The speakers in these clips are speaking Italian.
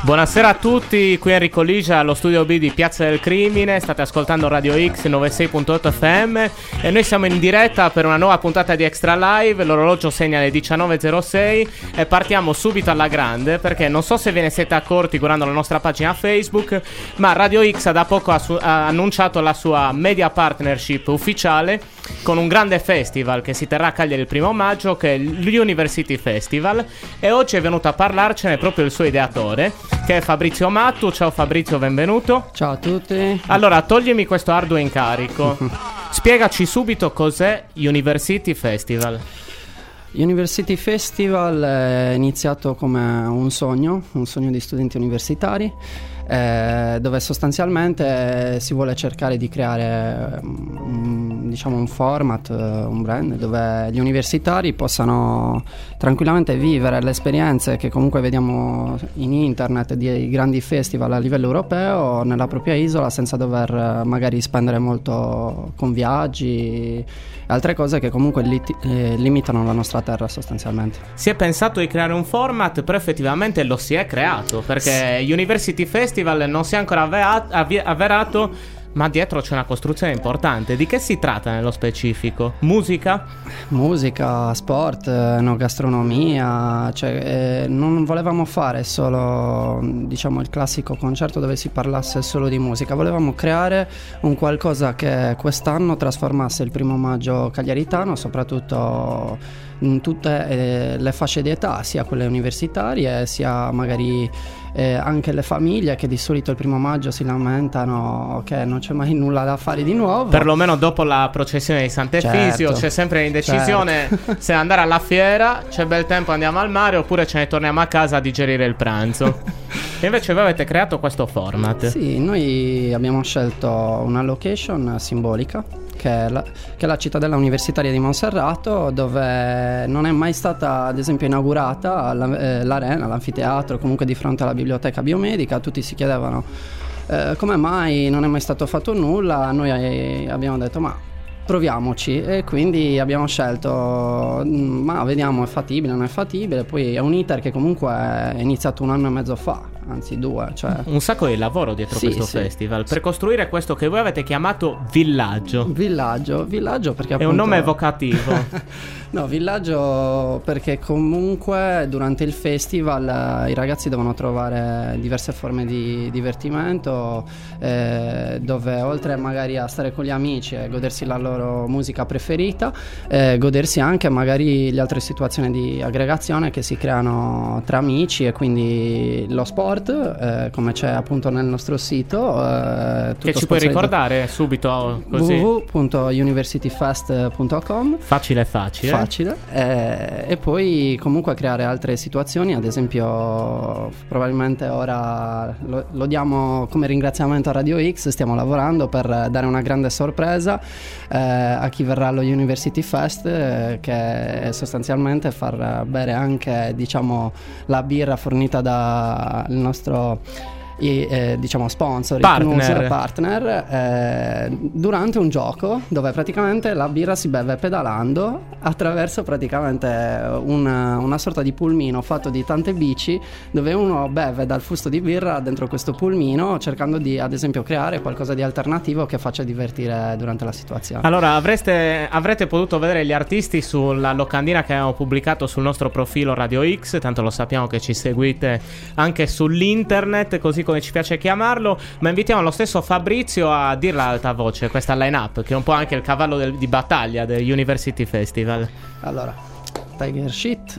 Buonasera a tutti, qui Enrico Ligia allo studio B di Piazza del Crimine. State ascoltando Radio X 96.8 FM e noi siamo in diretta per una nuova puntata di Extra Live. L'orologio segna le 19.06 e partiamo subito alla grande, perché non so se ve ne siete accorti guardando la nostra pagina Facebook, ma Radio X da poco ha annunciato la sua media partnership ufficiale con un grande festival che si terrà a Cagliari il 1 maggio, che è l'University Festival, e oggi è venuto a parlarcene proprio il suo ideatore, che è Fabrizio Mattu. Ciao Fabrizio, benvenuto. Ciao a tutti. Allora, toglimi questo arduo incarico. Spiegaci subito cos'è University Festival. University Festival è iniziato come un sogno di studenti universitari, dove sostanzialmente si vuole cercare di creare un format, un brand dove gli universitari possano tranquillamente vivere le esperienze che comunque vediamo in internet di grandi festival a livello europeo nella propria isola, senza dover magari spendere molto con viaggi e altre cose che comunque limitano la nostra terra sostanzialmente. Si è pensato di creare un format, però effettivamente lo si è creato, perché University Festival non si è ancora avverato, ma dietro c'è una costruzione importante. Di che si tratta nello specifico? Musica, sport, gastronomia. Non volevamo fare solo il classico concerto dove si parlasse solo di musica. Volevamo creare un qualcosa che quest'anno trasformasse il 1 maggio cagliaritano, soprattutto in tutte le fasce di età, sia quelle universitarie sia magari anche le famiglie, che di solito il 1 maggio si lamentano che non c'è mai nulla da fare di nuovo. Perlomeno dopo la processione di Sant'Efisio c'è sempre l'indecisione se andare alla fiera, c'è bel tempo, andiamo al mare, oppure ce ne torniamo a casa a digerire il pranzo. E invece voi avete creato questo format. Sì, noi abbiamo scelto una location simbolica che è la cittadella universitaria di Monserrato, dove non è mai stata ad esempio inaugurata l'arena, l'anfiteatro, comunque di fronte alla biblioteca biomedica. Tutti si chiedevano come mai non è mai stato fatto nulla. Noi abbiamo detto ma proviamoci, e quindi abbiamo scelto ma vediamo è fattibile, non è fattibile. Poi è un iter che comunque è iniziato 1 anno e mezzo fa, anzi 2, un sacco di lavoro dietro questo festival per costruire questo che voi avete chiamato villaggio perché appunto è un nome evocativo. No, villaggio perché comunque durante il festival i ragazzi devono trovare diverse forme di divertimento, dove oltre magari a stare con gli amici e godersi la loro musica preferita, godersi anche magari le altre situazioni di aggregazione che si creano tra amici, e quindi lo sport, come c'è appunto nel nostro sito, che ci puoi ricordare subito così? www.universityfest.com. Facile. E poi comunque creare altre situazioni, ad esempio probabilmente ora lo diamo come ringraziamento a Radio X. Stiamo lavorando per dare una grande sorpresa a chi verrà allo University Fest, che è sostanzialmente far bere anche la birra fornita dal nostro sponsor, partner, durante un gioco dove praticamente la birra si beve pedalando attraverso praticamente una sorta di pulmino fatto di tante bici, dove uno beve dal fusto di birra dentro questo pulmino, cercando di ad esempio creare qualcosa di alternativo che faccia divertire durante la situazione. Allora avrete potuto vedere gli artisti sulla locandina che abbiamo pubblicato sul nostro profilo Radio X, tanto lo sappiamo che ci seguite anche sull'internet, così come ci piace chiamarlo, ma invitiamo lo stesso Fabrizio a dirla ad alta voce questa line-up, che è un po' anche il cavallo di battaglia del University Festival. Allora, Tiger Shit,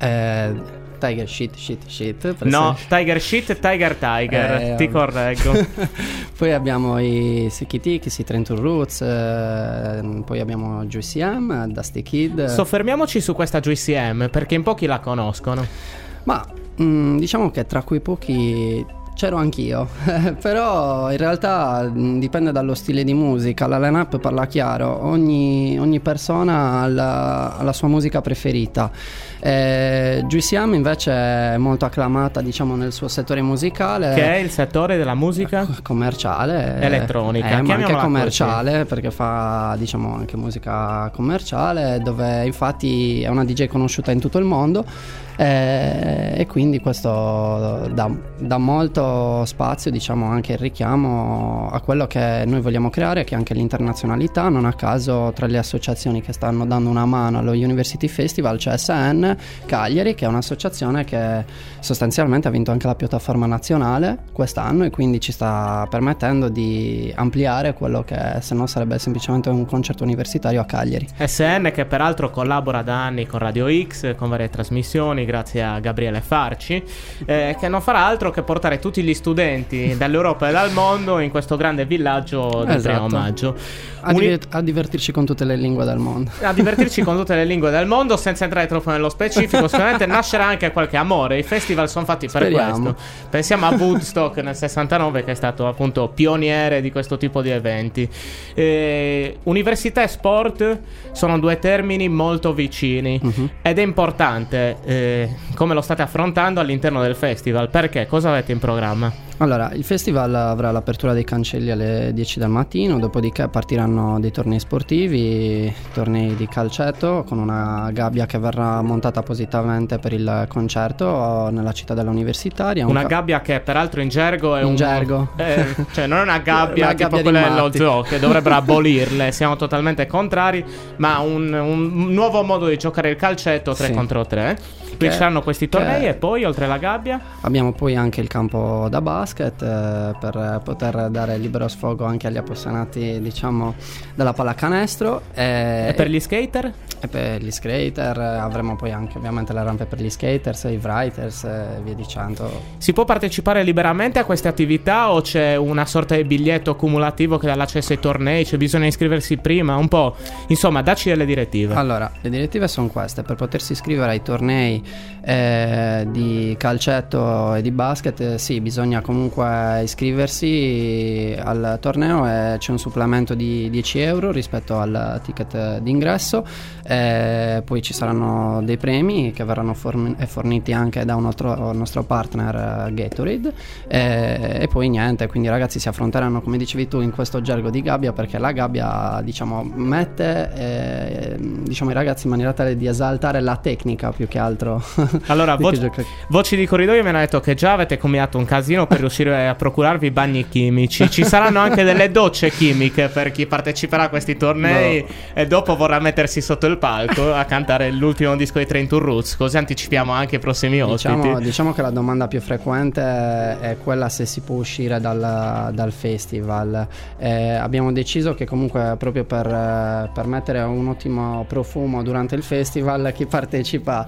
no, Tiger Shit, Tiger, ti correggo. Poi abbiamo i Sicky Ticks, i 31 Roots, poi abbiamo Juicy M, Dusty Kid. Soffermiamoci su questa Juicy M, perché in pochi la conoscono. Ma diciamo che tra quei pochi c'ero anch'io, però in realtà dipende dallo stile di musica. La line-up parla chiaro, ogni persona ha la sua musica preferita. Juicy M invece è molto acclamata nel suo settore musicale, che è il settore della musica commerciale, elettronica, ma anche commerciale così, perché fa anche musica commerciale, dove infatti è una DJ conosciuta in tutto il mondo. E quindi questo dà molto spazio, diciamo, anche il richiamo a quello che noi vogliamo creare, che è anche l'internazionalità. Non a caso tra le associazioni che stanno dando una mano allo University Festival c'è SN Cagliari, che è un'associazione che sostanzialmente ha vinto anche la piattaforma nazionale quest'anno e quindi ci sta permettendo di ampliare quello che se no sarebbe semplicemente un concerto universitario a Cagliari. SN che peraltro collabora da anni con Radio X, con varie trasmissioni, grazie a Gabriele Farci, che non farà altro che portare tutti gli studenti dall'Europa e dal mondo in questo grande villaggio del primo maggio. A divertirci con tutte le lingue del mondo. A divertirci con tutte le lingue del mondo, senza entrare troppo nello specifico. Sicuramente nascerà anche qualche amore. I festival sono fatti per questo. Pensiamo a Woodstock nel 69, che è stato appunto pioniere di questo tipo di eventi. Università e sport sono due termini molto vicini, ed è importante come lo state affrontando all'interno del festival. Perché? Cosa avete in programma? Allora, il festival avrà l'apertura dei cancelli alle 10 del mattino, dopodiché partiranno dei tornei sportivi, tornei di calcetto con una gabbia che verrà montata appositamente per il concerto nella cittadella universitaria. Una gabbia che peraltro in gergo è cioè non è una gabbia tipo gabbia quella dello zoo, che dovrebbero abolirle, siamo totalmente contrari, ma un nuovo modo di giocare il calcetto 3 contro 3. Qui ci saranno questi tornei e poi oltre alla gabbia abbiamo poi anche il campo da basket per poter dare libero sfogo anche agli appassionati, diciamo, della pallacanestro e per gli skater? E per gli skater avremo poi anche ovviamente le rampe per gli skaters, i writers e via dicendo. Si può partecipare liberamente a queste attività o c'è una sorta di biglietto cumulativo che dà l'accesso ai tornei? C'è bisogno di iscriversi prima? Un po', insomma, dacci delle direttive. Allora, le direttive sono queste: per potersi iscrivere ai tornei di calcetto e di basket, sì, bisogna comunque iscriversi al torneo e c'è un supplemento di 10 euro rispetto al ticket d'ingresso. Poi ci saranno dei premi che verranno forniti anche da un nostro partner Gatorade, e poi niente, quindi ragazzi si affronteranno, come dicevi tu, in questo gergo di gabbia, perché la gabbia, diciamo, mette diciamo i ragazzi in maniera tale di esaltare la tecnica più che altro. Allora, voci di corridoio mi hanno detto che già avete combinato un casino per riuscire a procurarvi i bagni chimici. Ci saranno anche delle docce chimiche per chi parteciperà a questi tornei e dopo vorrà mettersi sotto il palco a cantare l'ultimo disco di Train to Roots, così anticipiamo anche i prossimi ospiti. Diciamo che la domanda più frequente è quella se si può uscire dal festival. Abbiamo deciso che comunque proprio per mettere un ottimo profumo durante il festival, chi partecipa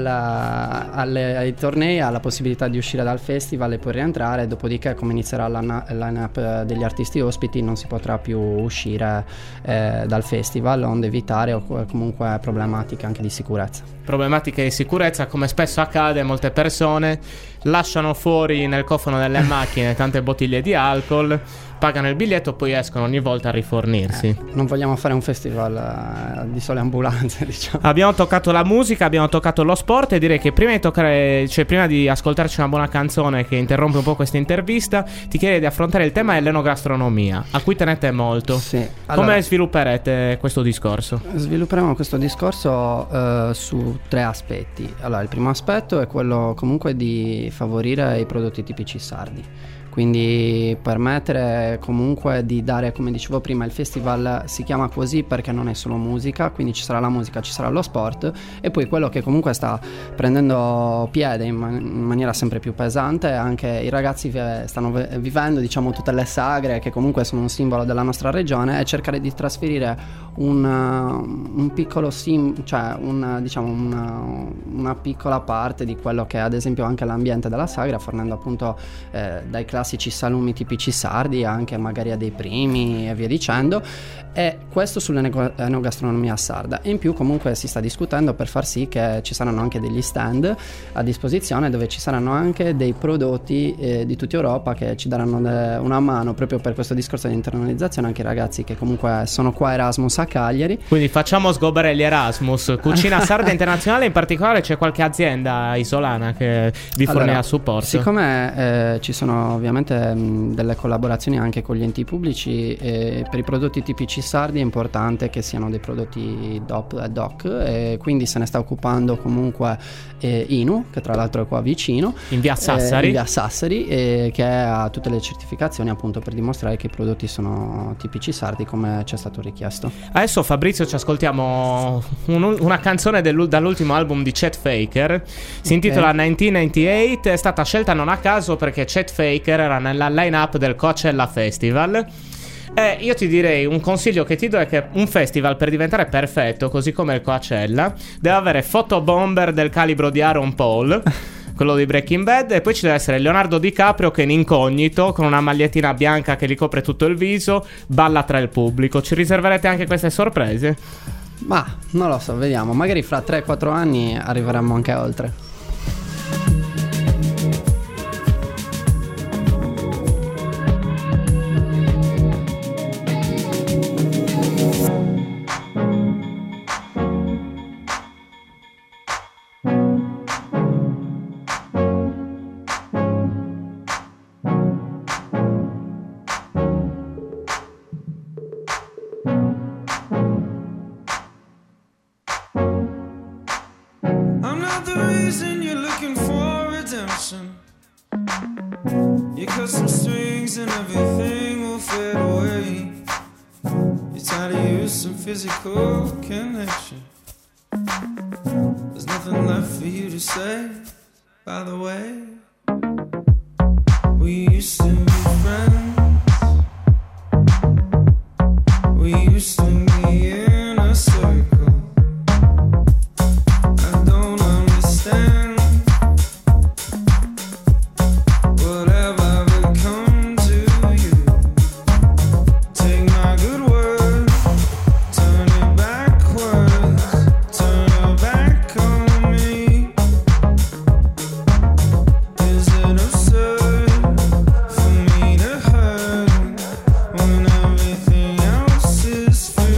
ai tornei ha la possibilità di uscire dal festival e poi rientrare, dopodiché come inizierà la line-up degli artisti ospiti non si potrà più uscire dal festival, onde evitare comunque problematiche anche di sicurezza. Problematiche di sicurezza, come spesso accade, molte persone lasciano fuori nel cofano delle macchine tante bottiglie di alcol, pagano il biglietto, poi escono ogni volta a rifornirsi. Non vogliamo fare un festival di sole ambulanze, diciamo. Abbiamo toccato la musica, abbiamo toccato lo sport, e direi che prima di ascoltarci una buona canzone che interrompe un po' questa intervista, ti chiederei di affrontare il tema dell'enogastronomia, a cui tenete molto. Sì. Come svilupperete questo discorso? Svilupperemo questo discorso su 3 aspetti. Allora, il primo aspetto è quello comunque di favorire i prodotti tipici sardi, quindi permettere comunque di dare, come dicevo prima, il festival si chiama così perché non è solo musica, quindi ci sarà la musica, ci sarà lo sport, e poi quello che comunque sta prendendo piede in maniera sempre più pesante, anche i ragazzi stanno vivendo, diciamo, tutte le sagre che comunque sono un simbolo della nostra regione, e cercare di trasferire un piccolo cioè una piccola parte di quello che è ad esempio anche l'ambiente della sagra, fornendo appunto dai classici salumi tipici sardi anche magari a dei primi e via dicendo, e questo sull'enogastronomia sarda. E in più comunque si sta discutendo per far sì che ci saranno anche degli stand a disposizione dove ci saranno anche dei prodotti di tutta Europa che ci daranno una mano proprio per questo discorso di internalizzazione, anche i ragazzi che comunque sono qua Erasmus a Cagliari. Quindi facciamo sgobbare gli Erasmus. Cucina sarda internazionale, in particolare c'è qualche azienda isolana che vi fornirà supporto? Siccome ci sono ovviamente ovviamente delle collaborazioni anche con gli enti pubblici, e per i prodotti tipici sardi è importante che siano dei prodotti DOP e DOC, e quindi se ne sta occupando comunque INU, che tra l'altro è qua vicino, in via Sassari, che ha tutte le certificazioni appunto per dimostrare che i prodotti sono tipici sardi come ci è stato richiesto. Adesso Fabrizio ci ascoltiamo una canzone dall'ultimo album di Chet Faker, si intitola 1998, è stata scelta non a caso perché Chet Faker era nella line-up del Coachella Festival. E io ti direi, un consiglio che ti do è che un festival, per diventare perfetto, così come il Coachella, deve avere fotobomber del calibro di Aaron Paul, quello di Breaking Bad, e poi ci deve essere Leonardo DiCaprio che in incognito, con una magliettina bianca che gli copre tutto il viso, balla tra il pubblico. Ci riserverete anche queste sorprese? Ma non lo so, vediamo, magari fra 3-4 anni arriveremo anche oltre. Physical connection. There's nothing left for you to say. By the way, we used to be friends. We used to be in a circle. I don't understand whatever become to you. Take my good word, turn it backwards, turn your back on me. Is it absurd for me to hurt when everything else is free?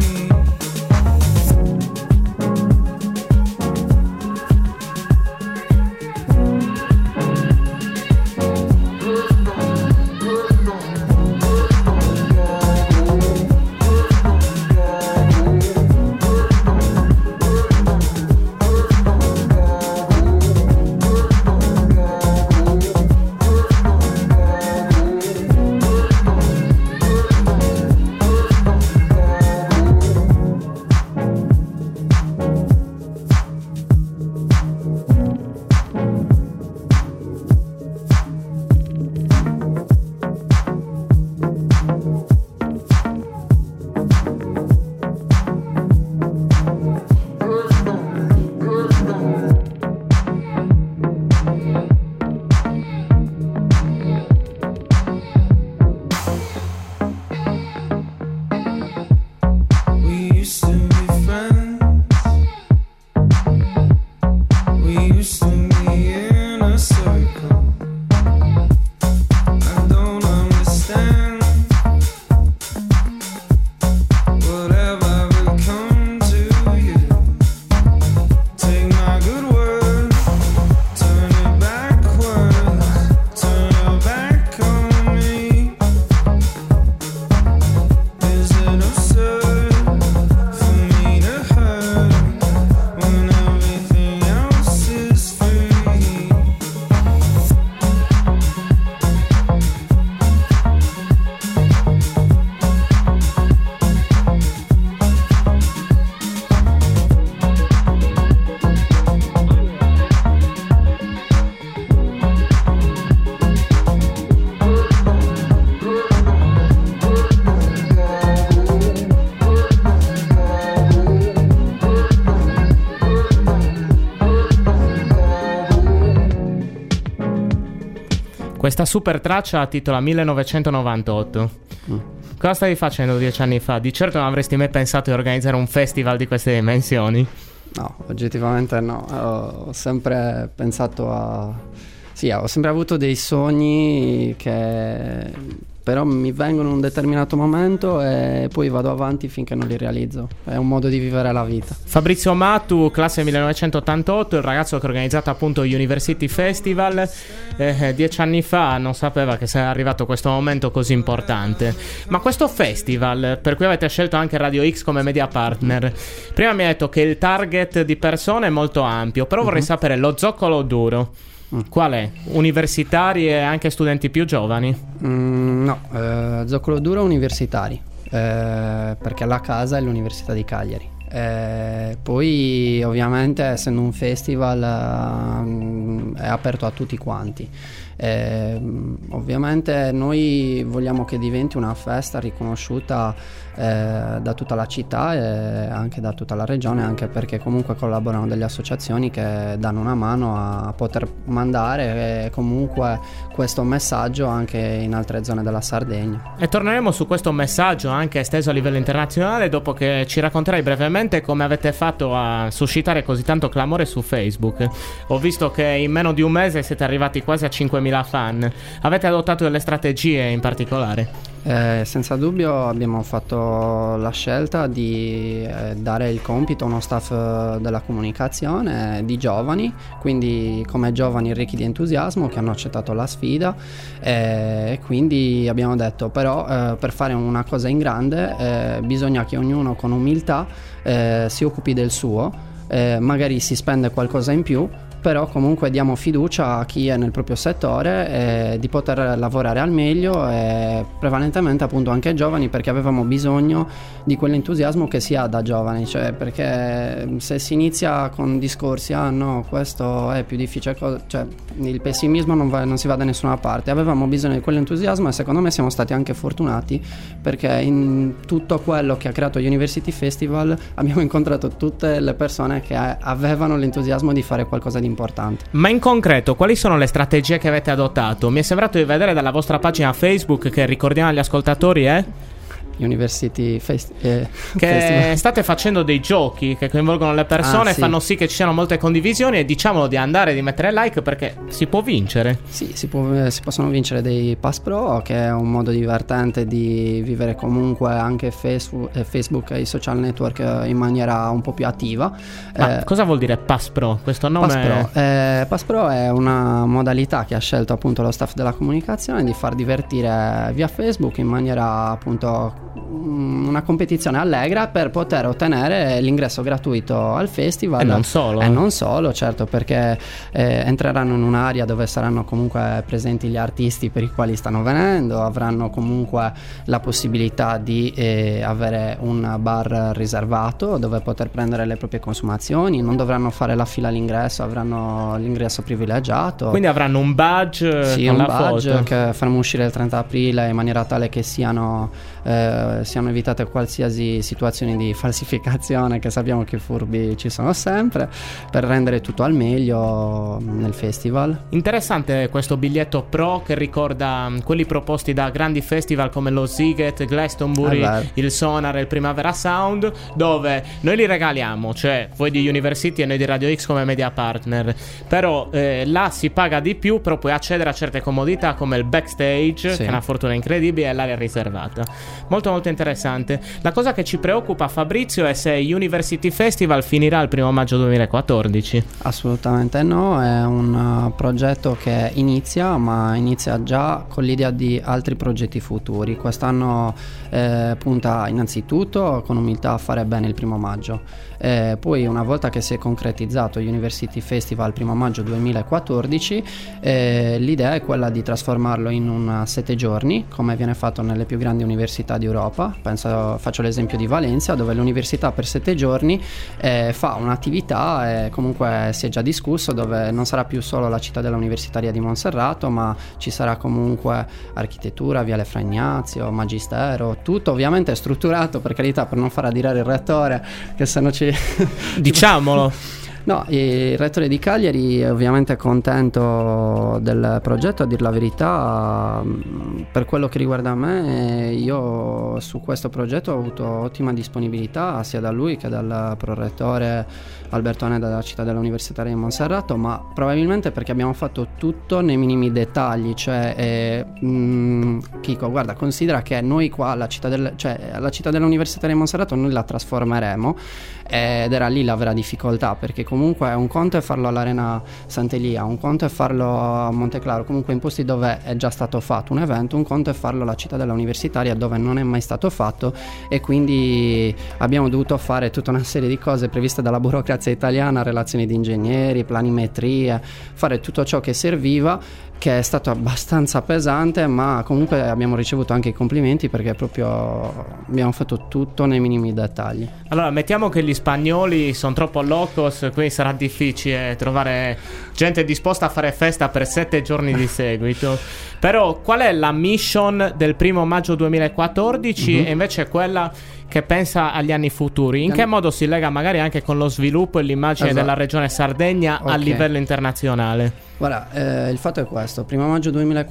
We used to be friends. We used to be in a circle. I don't understand whatever become to you. Take my good word, turn it backwards, turn your back on me. Is it absurd for me to hurt when everything else is free? Questa super traccia titola 1998. Cosa stavi facendo 10 anni fa? Di certo non avresti mai pensato di organizzare un festival di queste dimensioni. No, oggettivamente no. Ho sempre pensato Sì, ho sempre avuto dei sogni che però mi vengono in un determinato momento e poi vado avanti finché non li realizzo. È un modo di vivere la vita. Fabrizio Mattu, classe 1988, il ragazzo che ha organizzato appunto University Festival. 10 anni fa non sapeva che sarebbe arrivato questo momento così importante. Ma questo festival, per cui avete scelto anche Radio X come media partner, prima mi ha detto che il target di persone è molto ampio, però vorrei sapere lo zoccolo duro. Qual è? Universitari e anche studenti più giovani? No, zoccolo duro universitari, perché la casa è l'Università di Cagliari. Poi ovviamente essendo un festival è aperto a tutti quanti. Ovviamente noi vogliamo che diventi una festa riconosciuta da tutta la città e anche da tutta la regione, anche perché comunque collaborano delle associazioni che danno una mano a poter mandare comunque questo messaggio anche in altre zone della Sardegna. E torneremo su questo messaggio anche esteso a livello internazionale dopo che ci racconterai brevemente come avete fatto a suscitare così tanto clamore su Facebook. Ho visto che in meno di un mese siete arrivati quasi a 5.000 fan. Avete adottato delle strategie in particolare? Senza dubbio abbiamo fatto la scelta di dare il compito a uno staff della comunicazione di giovani, quindi come giovani ricchi di entusiasmo che hanno accettato la sfida, e quindi abbiamo detto però per fare una cosa in grande bisogna che ognuno con umiltà si occupi del suo, magari si spende qualcosa in più, però comunque diamo fiducia a chi è nel proprio settore di poter lavorare al meglio, e prevalentemente appunto anche ai giovani, perché avevamo bisogno di quell'entusiasmo che si ha da giovani, cioè perché se si inizia con discorsi no questo è più difficile, cioè il pessimismo non si va da nessuna parte. Avevamo bisogno di quell'entusiasmo e secondo me siamo stati anche fortunati, perché in tutto quello che ha creato University Festival abbiamo incontrato tutte le persone che avevano l'entusiasmo di fare qualcosa di importante. Ma in concreto quali sono le strategie che avete adottato? Mi è sembrato di vedere dalla vostra pagina Facebook, che ricordiamo agli ascoltatori University che Festival. state facendo dei giochi che coinvolgono le persone, sì. fanno sì che ci siano molte condivisioni, e diciamolo di andare, di mettere like, perché si può vincere. Sì, si possono vincere dei Pass Pro, che è un modo divertente di vivere comunque anche Facebook e i social network in maniera un po' più attiva. Ma cosa vuol dire Pass Pro? Questo nome Pass Pro è una modalità che ha scelto appunto lo staff della comunicazione di far divertire via Facebook in maniera appunto una competizione allegra per poter ottenere l'ingresso gratuito al festival. E non solo. E non solo, certo, perché entreranno in un'area dove saranno comunque presenti gli artisti per i quali stanno venendo, avranno comunque la possibilità di avere un bar riservato dove poter prendere le proprie consumazioni, non dovranno fare la fila all'ingresso, avranno l'ingresso privilegiato. Quindi avranno un badge, sì, con un la badge foto, che faremo uscire il 30 aprile in maniera tale che siano evitate qualsiasi situazioni di falsificazione, che sappiamo che furbi ci sono sempre, per rendere tutto al meglio nel festival. Interessante questo biglietto Pro, che ricorda quelli proposti da grandi festival come lo Sziget, Glastonbury, il Sonar e il Primavera Sound, dove noi li regaliamo, cioè voi di University e noi di Radio X come media partner, però là si paga di più, però puoi accedere a certe comodità come il backstage, sì, che è una fortuna incredibile, e l'area riservata. Molto molto interessante. La cosa che ci preoccupa, Fabrizio, è se University Festival finirà il 1 maggio 2014. Assolutamente no, è un progetto che inizia, ma inizia già con l'idea di altri progetti futuri. Quest'anno punta innanzitutto con umiltà a fare bene il 1 maggio. Poi una volta che si è concretizzato University Festival 1 maggio 2014, l'idea è quella di trasformarlo in un 7 giorni, come viene fatto nelle più grandi università d'Europa. Faccio l'esempio di Valencia, dove l'università per 7 giorni fa un'attività, comunque si è già discusso, dove non sarà più solo la cittadella universitaria di Monserrato, ma ci sarà comunque architettura, Viale Fra Ignazio, magistero, tutto ovviamente strutturato, per carità, per non far adirare il rettore, che se no ci diciamolo. No, il rettore di Cagliari è ovviamente contento del progetto, a dir la verità. Per quello che riguarda me, io su questo progetto ho avuto ottima disponibilità sia da lui che dal prorettore Alberto Aneda della Cittadella Universitaria di Monserrato, ma probabilmente perché abbiamo fatto tutto nei minimi dettagli, cioè Chico, guarda, considera che noi qua alla Cittadella Universitaria di Monserrato noi la trasformeremo, ed era lì la vera difficoltà, perché comunque un conto è farlo all'Arena Sant'Elia, un conto è farlo a Monteclaro, comunque in posti dove è già stato fatto un evento, un conto è farlo alla Cittadella Universitaria dove non è mai stato fatto, e quindi abbiamo dovuto fare tutta una serie di cose previste dalla burocrazia italiana, relazioni di ingegneri, planimetrie, fare tutto ciò che serviva, che è stato abbastanza pesante, ma comunque abbiamo ricevuto anche i complimenti perché proprio abbiamo fatto tutto nei minimi dettagli. Allora, mettiamo che gli spagnoli sono troppo locos, quindi sarà difficile trovare gente disposta a fare festa per 7 giorni di seguito. Però qual è la mission del 1 maggio 2014 e invece quella che pensa agli anni futuri? In che modo si lega magari anche con lo sviluppo e l'immagine della regione Sardegna a livello internazionale? Guarda, il fatto è questo: 1 maggio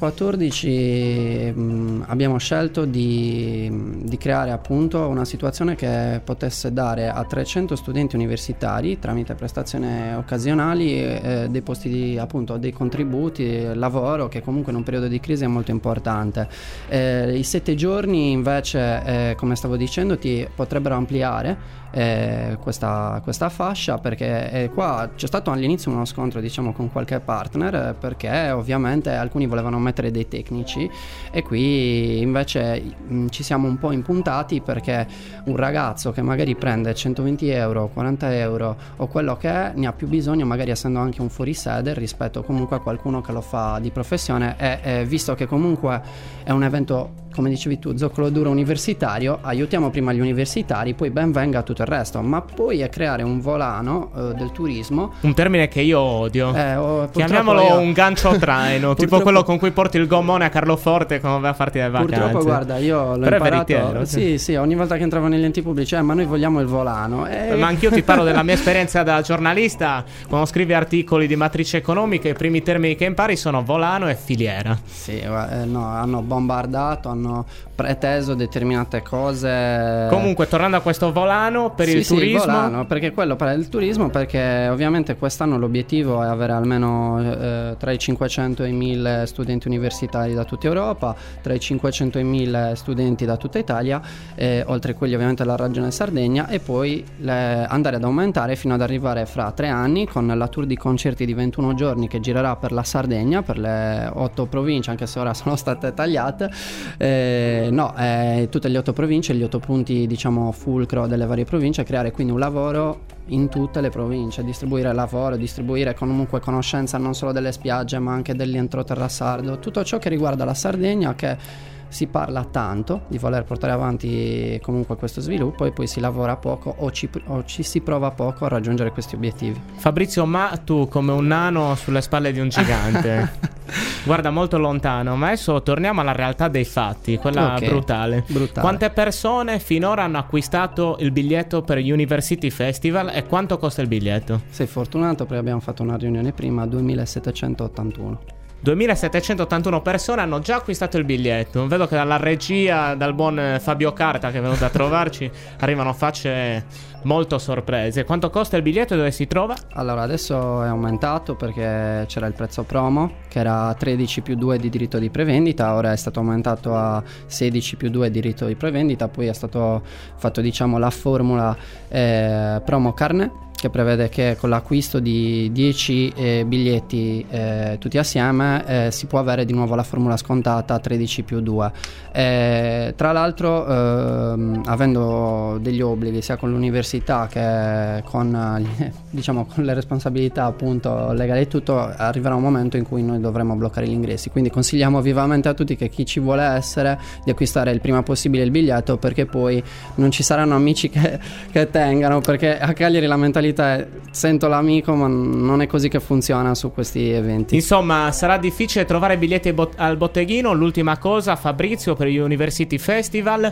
2014 abbiamo scelto di creare appunto una situazione che potesse dare a 300 studenti universitari, tramite prestazioni occasionali, dei posti di, appunto, dei contributi, lavoro, che comunque in un periodo di crisi è molto importante. I 7 giorni invece, come stavo dicendo, ti potrebbero ampliare questa fascia, perché qua c'è stato all'inizio uno scontro, diciamo, con qualche partner, perché ovviamente alcuni volevano mettere dei tecnici, e qui invece ci siamo un po' impuntati, perché un ragazzo che magari prende 120 euro, 40 euro o quello che è, ne ha più bisogno, magari essendo anche un fuorisede, rispetto comunque a qualcuno che lo fa di professione, e visto che comunque è un evento, come dicevi tu, zoccolo duro universitario, aiutiamo prima gli universitari, poi ben venga tutto il resto. Ma poi è creare un volano del turismo, un termine che io odio, chiamiamolo un gancio traino, tipo quello con cui porti il gommone a Carloforte quando vai a farti le vacanze. Purtroppo, guarda, io l'ho imparato, sì, ogni volta che entravo negli enti pubblici, ma noi vogliamo il volano, ma anch'io ti parlo della mia esperienza da giornalista. Quando scrivi articoli di matrice economica, i primi termini che impari sono volano e filiera. Sì, no, hanno bombardato, hanno preteso determinate cose. Comunque, tornando a questo volano per il turismo, il volano, perché quello per il turismo, perché ovviamente quest'anno l'obiettivo è avere almeno tra i 500 e i 1000 studenti universitari da tutta Europa, tra i 500 e i 1000 studenti da tutta Italia, oltre a quelli ovviamente della regione Sardegna, e poi andare ad aumentare fino ad arrivare fra 3 anni con la tour di concerti di 21 giorni che girerà per la Sardegna, per le 8 province, anche se ora sono state tagliate. Tutte le 8 province, gli 8 punti, diciamo, fulcro delle varie province, creare quindi un lavoro in tutte le province, distribuire lavoro, distribuire comunque conoscenza non solo delle spiagge ma anche dell'entroterra sardo, tutto ciò che riguarda la Sardegna, che si parla tanto di voler portare avanti comunque questo sviluppo, e poi si lavora poco o ci si prova poco a raggiungere questi obiettivi. Fabrizio, ma tu come un nano sulle spalle di un gigante guarda molto lontano, ma adesso torniamo alla realtà dei fatti, quella brutale. Quante persone finora hanno acquistato il biglietto per University Festival e quanto costa il biglietto? Sei fortunato perché abbiamo fatto una riunione prima, 2781. 2781 persone hanno già acquistato il biglietto. Vedo che dalla regia, dal buon Fabio Carta che è venuto a trovarci, arrivano facce molto sorprese. Quanto costa il biglietto e dove si trova? Allora, adesso è aumentato perché c'era il prezzo promo, che era 13 più 2 di diritto di prevendita, ora è stato aumentato a 16 più 2 diritto di prevendita, poi è stato fatto, diciamo, la formula promo carnet, che prevede che con l'acquisto di 10 biglietti tutti assieme si può avere di nuovo la formula scontata 13 più 2. Tra l'altro, avendo degli obblighi sia con l'università che con, diciamo, con le responsabilità appunto legali e tutto, arriverà un momento in cui noi dovremo bloccare gli ingressi, quindi consigliamo vivamente a tutti che chi ci vuole essere di acquistare il prima possibile il biglietto, perché poi non ci saranno amici che tengano, perché a Cagliari la mentalità è: sento l'amico, ma non è così che funziona su questi eventi. Insomma, sarà difficile trovare biglietti al botteghino. L'ultima cosa, Fabrizio, per gli University Festival,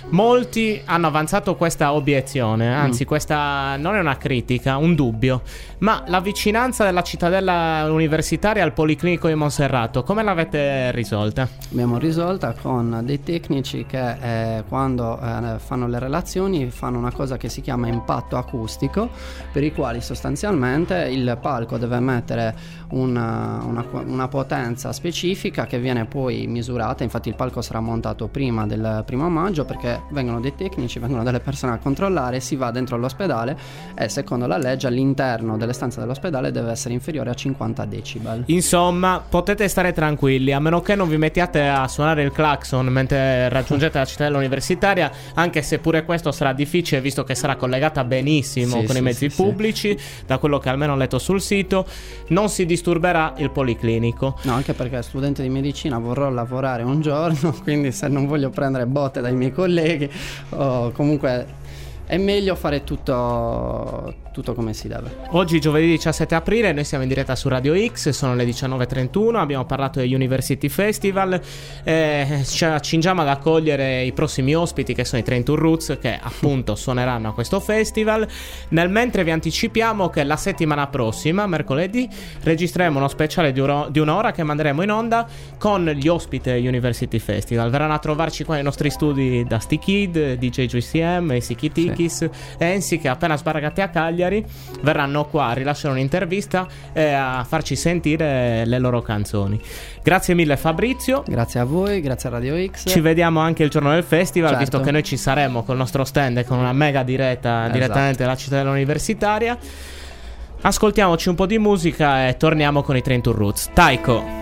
Molti hanno avanzato questa obiezione, anzi questa non è una critica, un dubbio. Ma la vicinanza della cittadella universitaria al Policlinico di Monserrato, come l'avete risolta? Abbiamo risolta con dei tecnici che quando fanno le relazioni fanno una cosa che si chiama impatto acustico, per i quali sostanzialmente il palco deve emettere una potenza specifica che viene poi misurata. Infatti il palco sarà montato prima del 1° maggio, perché vengono dei tecnici, vengono delle persone a controllare, si va dentro l'ospedale e secondo la legge all'interno delle stanze dell'ospedale deve essere inferiore a 50 decibel. Insomma, potete stare tranquilli, a meno che non vi mettiate a suonare il clacson mentre raggiungete la cittadella universitaria, anche se pure questo sarà difficile visto che sarà collegata benissimo con i mezzi pubblici, da quello che almeno ho letto sul sito. Non si disturberà il Policlinico. No, anche perché studente di medicina vorrò lavorare un giorno, quindi se non voglio prendere botte dai miei colleghi, comunque è meglio fare tutto come si deve. Oggi giovedì 17 aprile noi siamo in diretta su Radio X, sono le 19:31, abbiamo parlato degli University Festival, ci accingiamo ad accogliere i prossimi ospiti che sono i Train to Roots, che appunto suoneranno a questo festival. Nel mentre vi anticipiamo che la settimana prossima, mercoledì, registreremo uno speciale di un'ora che manderemo in onda con gli ospiti degli University Festival. Verranno a trovarci qua nei nostri studi Dusty Kid, DJ JCM, Siki Tikis, Ensi, che appena sbarcati a Cagliari verranno qua a rilasciare un'intervista e a farci sentire le loro canzoni. Grazie mille Fabrizio. Grazie a voi, grazie a Radio X. Ci vediamo anche il giorno del festival, certo, visto che noi ci saremo col nostro stand e con una mega diretta direttamente dalla cittadella universitaria. Ascoltiamoci un po' di musica e torniamo con i Train to Roots. Taiko.